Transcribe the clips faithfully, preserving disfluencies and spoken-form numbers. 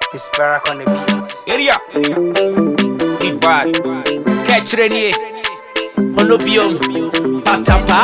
It's Barack on the beat. Area, big bad, catch Renier, Honobium, Patapa,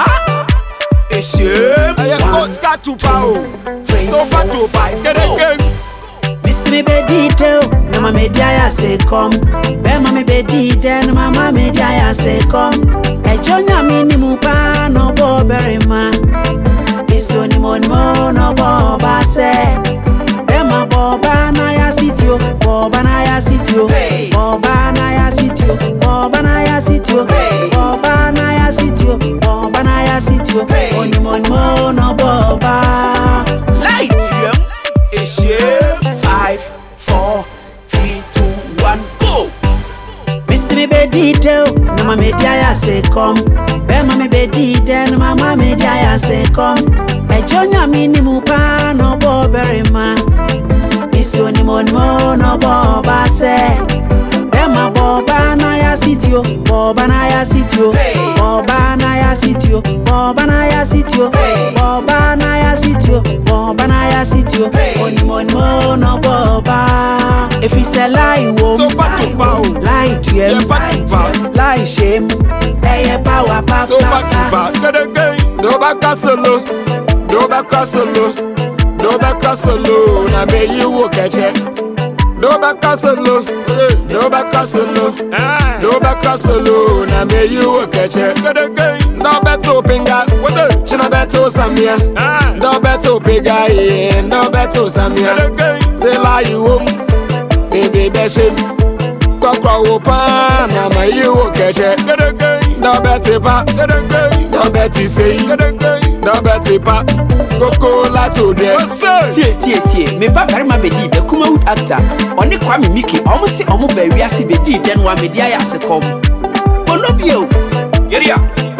a shame. I got start to bow, so far to fight, get again. Miss me be detail, no ma media ya say come. Be ma me be detail, no ma media ya say come. E jonya minimu pa no bo berry man. Miss oni mon mo no bo ba say. Be ma bo ba na ya sitio, bo ba na ya sitio, bo ba na ya sitio, bo ba na ya sitio, bo ba na ya sitio, bo ba na ya sitio. Oni mon mo no bo ba. Light him, a shame. Five, four, three, two, one, go. Miss me be detail, no ma media ya say come. Be ma me be detail, no ma media ya say come. E jonya minimu pa no bo berry man. Miss oni mon mo no bo ba say. Be ma bo ba na ya sitio, bo ba na ya sitio, bo ba na ya sitio, bo ba na ya sitio, bo ba na ya sitio, bo ba na ya sitio. Oni mon mo no bo ba. If he say lie, wo So back to bow, lie to him, yeah, back to bow. lie shame. Hey, power, papa. So back to back, get again. Do back a solo, do back a solo, do back a solo. Now may you walk at it. Do back a solo, do back a solo, do back a solo. Now may you walk at it. Get again. Do back to pinga, what the? China beto samia, do back to pinga, do back to samia. Say lie you home, baby beshim. Kokwa wopa, na ma you walk at it. Get again. Do better pa, get again. Do better say, get again. Do better pa. Coco la to de. Tie, tie, tie. Me pa Barima bedi the Kumawood actor. Oni Kwame Miki. Omo si omo be wiase bedi den wa media ya se kom. Onobio. Area,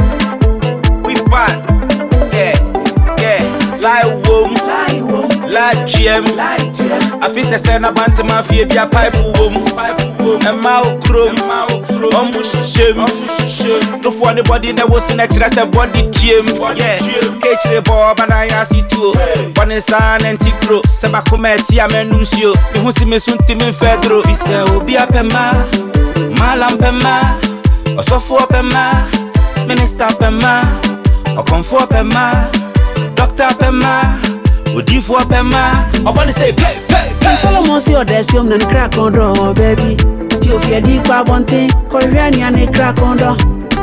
we bad. Yeah, yeah. Lie wom, Lie, wo lie gem. lie to him. I feel say send a band to my fear be a pipe wom, pipe wom. A mouth chrome, mouth chrome. Omo shame, omo shame. No for anybody that was in a chest a body gym. Yeah, catch the bob and I see too. One is an anti-cro, Sabacometi, a menuncio. You who see me soon to me fedro. We say, oh, be a pema, malam pema, or so for pema, minister pema, or come for pema, doctor pema, would you for pema? I want to say, pay, pay, pay. Solomon si odesium na crack on door, baby. Ti o fi di kwa bonte, Korean ya ni crack on door.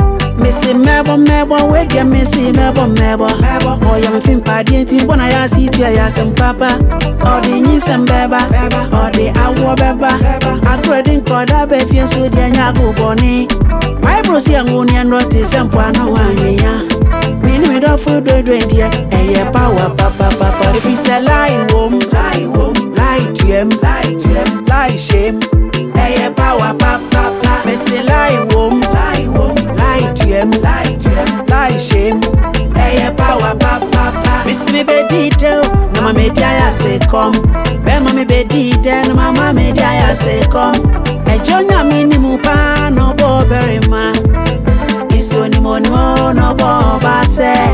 Missy mebo mebo, we get missy mebo mebo mebo. Oh ya me fin padi enti bona ya si tu ya sem papa. Oh di nyi sem beba beba, oh di awo beba beba. Akredin koda be fi so di anya go boni. My bro si angoni ando ti sem po ana wanwenya. Mini me do fu do do dia, eh ya power papa papa. If you say lie wom, lie wom, lie to him, lie to him, lie shame. Eh ya power papa papa. Me say lie wom, lie wom, lie to him, lie to him, lie shame. Eh ya power papa papa. Miss me be detail, no ma media ya say come. Be ma me be detail, no ma media ya say come. E jonya minimu pa no bo berry man. Isoni mon mo no bo ba say.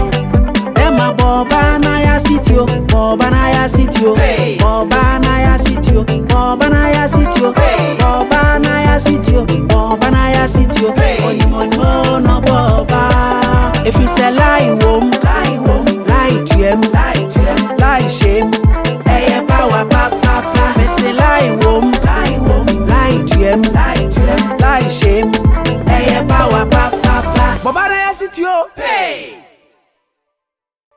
Be ma bo ba na ya sitio, bo ba na ya sitio, bo ba na ya sitio, bo ba na ya sitio, bo ba na ya sitio, bo ba na ya sitio. Oni mon mo no bo ba. If you say lie wom, lie wom, lie to him, lie to him, lie shame. Eh power papa papa. Me say lie wom, lie wom, lie to him, lie to him, lie shame. Eh power papa papa. Bobara ya sitio. Hey!